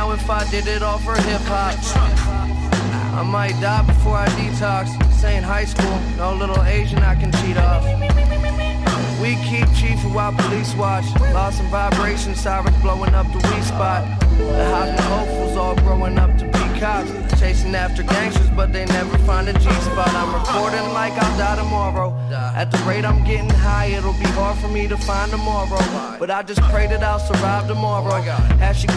now if I did it all for hip-hop. I might die before I detox. Saying high school, no little Asian I can cheat off. We keep chiefing while police watch. Lost in vibration, sirens blowing up the weed spot. The Heisman hopefuls all growing up to be cops. Chasing after gangsters, but they never find a G-spot. I'm recording like I'll die tomorrow. At the rate I'm getting high, it'll be hard for me to find tomorrow. But I just pray that I'll survive tomorrow. As she